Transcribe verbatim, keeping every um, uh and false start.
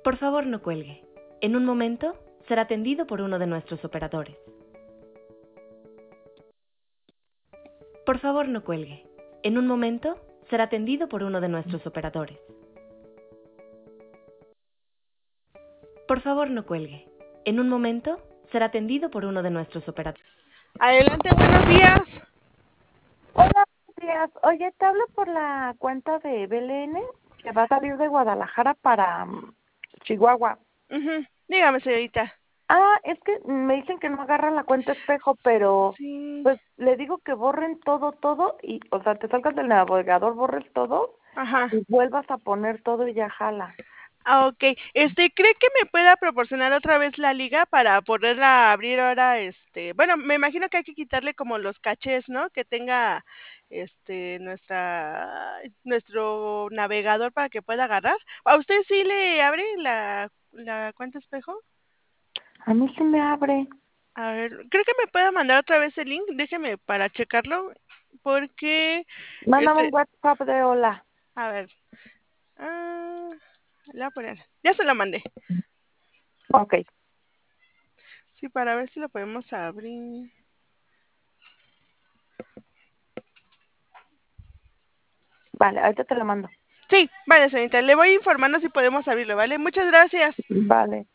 Por favor, no cuelgue. En un momento será atendido por uno de nuestros operadores. Por favor, no cuelgue. En un momento será atendido por uno de nuestros operadores. Por favor, no cuelgue. En un momento será atendido por uno de nuestros operadores. Adelante, buenos días. Hola, buenos días. Oye, te hablo por la cuenta de B L N que va a salir de Guadalajara para um, Chihuahua. Uh-huh. Dígame, señorita. Ah, es que me dicen que no agarran la cuenta espejo, pero Sí. pues le digo que borren todo, todo y, o sea, te salgas del navegador, borres todo Ajá. y vuelvas a poner todo y ya jala. Ah, ok. Este, ¿cree que me pueda proporcionar otra vez la liga para poderla abrir ahora? Este, bueno, me imagino que hay que quitarle como los cachés, ¿no? Que tenga, este, nuestra, nuestro navegador para que pueda agarrar. ¿A usted sí le abre la, la cuenta espejo? A mí sí me abre. A ver, ¿cree que me pueda mandar otra vez el link? Déjeme para checarlo, porque, Mándame este, un WhatsApp de hola. a ver, ah, le voy a poner, ya se lo mandé. Ok. Sí, para ver si lo podemos abrir. Vale, ahorita te lo mando. Sí, vale, señorita, le voy informando si podemos abrirlo, ¿vale? Muchas gracias. Vale.